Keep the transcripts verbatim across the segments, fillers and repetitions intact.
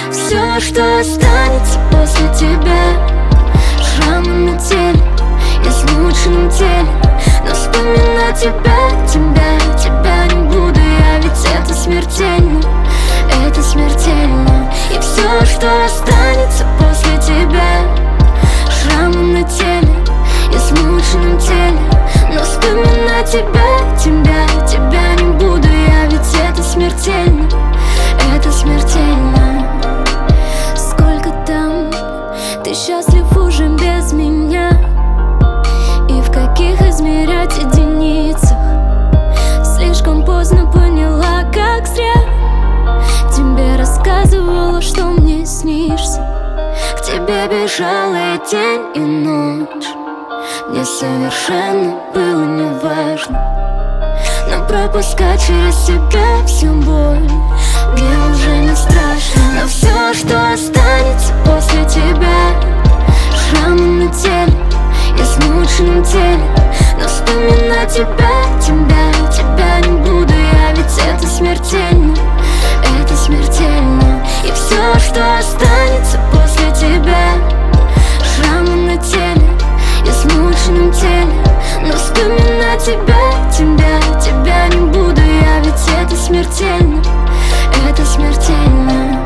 Все, что останется после тебя, шрамы на теле, измученном теле. Но вспоминать тебя, тебя, тебя не буду я, ведь это смертельно, это смертельно. И все, что останется после тебя, шрамы на теле, измученном теле. Но вспоминать тебя, тебя, тебя не буду я, ведь это смертельно, это смертельно. Сколько там ты счастлив уже без меня, и в каких измерять единицах? Слишком поздно поняла, как зря тебе рассказывала, что мне снишься. К тебе бежала и день, и ночь. Мне совершенно было неважно, но пропускать через себя всю боль мне уже не страшно. Но все, что останется после тебя, шрамы на теле, измученном теле. Но вспоминать тебя, тебя, тебя не буду я, ведь это смертельно, это смертельно. И все, что останется после тебя, шрамы на теле, измученном теле. Но вспоминать тебя, тебя, тебя не буду я, ведь это смертельно, это смертельно.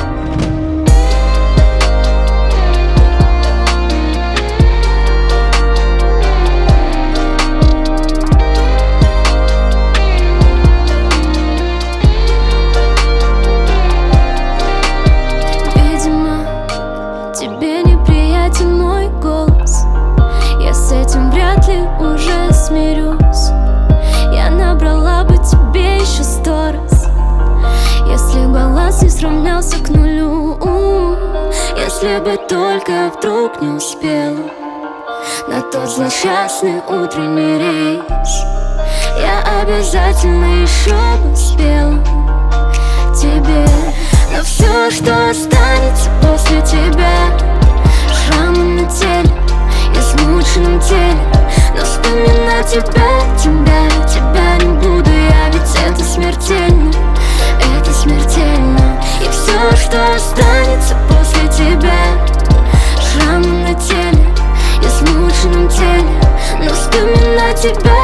Видимо, тебе неприятен мой голос, я с этим вряд ли уже смирюсь. Я набрала бы тебе еще сто раз, если баланс не сравнялся к нулю. Если бы только вдруг не успела на тот злосчастный утренний рейс, я обязательно еще бы спела тебе. Но все, что останется после тебя, шрамы на теле, измученном теле. Но вспоминать тебя, тебя, тебя не буду я, ведь это смертельно, это смертельно. И все, что останется после тебя, шрамы на теле, измученном теле. Но вспоминать тебя,